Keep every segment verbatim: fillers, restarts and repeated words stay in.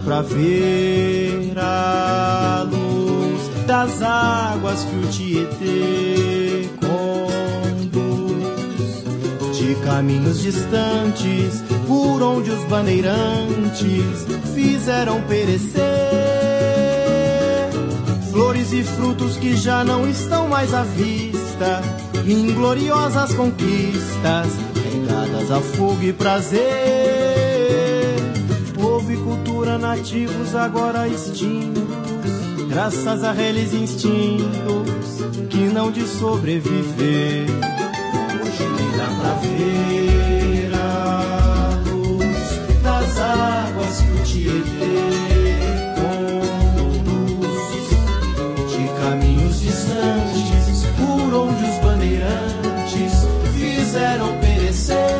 pra ver a luz das águas que o Tietê conduz, de caminhos distantes por onde os bandeirantes fizeram perecer flores e frutos que já não estão mais à vista, ingloriosas conquistas regadas a fogo e prazer. Povo e cultura nativos agora extintos, graças a reles instintos que não de sobreviver. Hoje nem dá pra ver a luz das águas que o Tietê conduz, de caminhos distantes por onde os bandeirantes fizeram perecer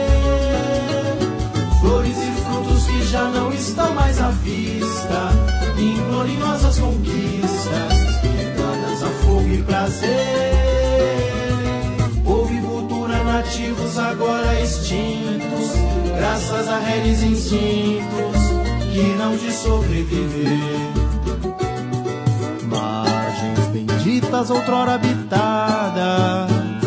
flores e frutos que já não estão mais à vista, ingloriosas conquistas regadas a fogo e prazer. Povo e cultura nativos agora extintos, graças a reles instintos que não de sobreviver. Margens benditas outrora habitadas,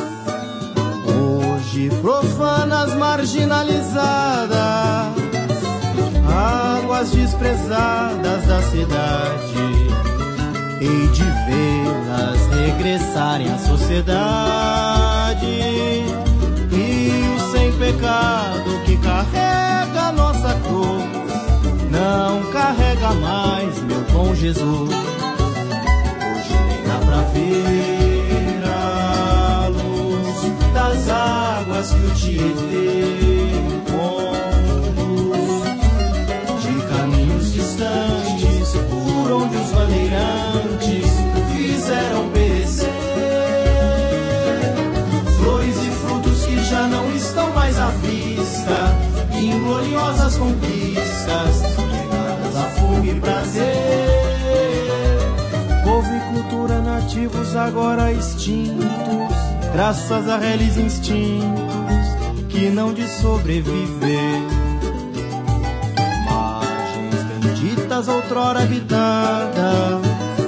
hoje profanas marginalizadas, águas desprezadas da cidade, hei de vê-las regressarem à sociedade. E o sem pecado que carrega nossa cruz não carrega mais, meu bom Jesus. Hoje nem dá pra ver a luz das águas que o Tietê conduz, de caminhos distantes por onde os bandeirantes fizeram perecer flores e frutos que já não estão mais à vista, ingloriosas conquistas regadas a fogo e prazer. Povo e cultura nativos agora extintos, graças a reles instintos que não de sobreviver. Margens benditas outrora habitadas,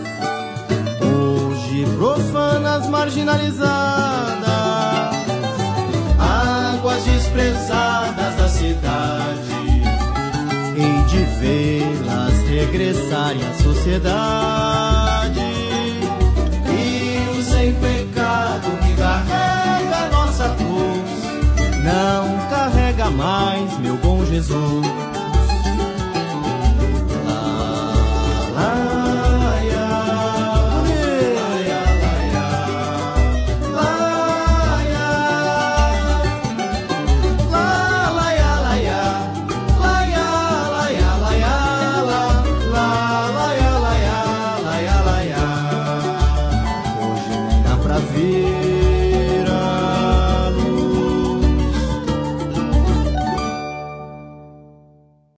hoje profanas marginalizadas, águas desprezadas da cidade, hei de vê-las regressarem à sociedade. E o sem pecado que carrega nossa cruz não carrega mais, meu bom Jesus.